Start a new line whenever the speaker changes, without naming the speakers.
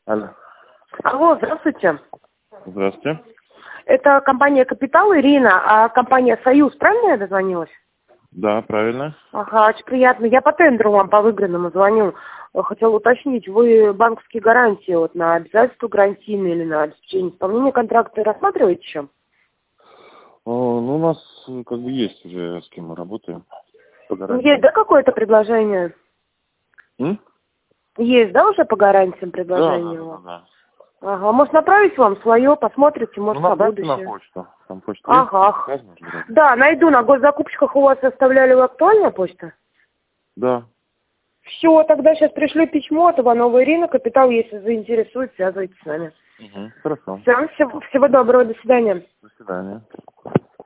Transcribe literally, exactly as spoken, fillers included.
Алло.
Алло, здравствуйте.
Здравствуйте.
Это компания «Капитал», Ирина, а компания «Союз», правильно я дозвонилась?
Да, правильно.
Ага, очень приятно. Я по тендеру вам по выигранному звоню. Хотела уточнить, вы банковские гарантии вот на обязательства гарантийные или на обеспечение исполнения контракта рассматриваете еще?
О, ну, у нас э, как бы есть уже с кем мы работаем. По гарантии.
Есть, да, какое-то предложение?
М?
Есть, да, уже по гарантиям
Да, да,
предложение
да,
у
да,
вас?
да.
Ага, может направить вам свое, посмотрите,
Ну,
может, на
направьте на
будущее.
почту. Там почта есть?
Ага. ах.
Заказ можно брать?
Да, найду, на госзакупщиках у вас оставляли актуальная почта?
Да.
Все, тогда сейчас пришлю письмо от Иванова Ирина, «Капитал», если заинтересует, связывайтесь с нами.
Угу. Хорошо.
Всем всего, всего доброго, до свидания.
До свидания.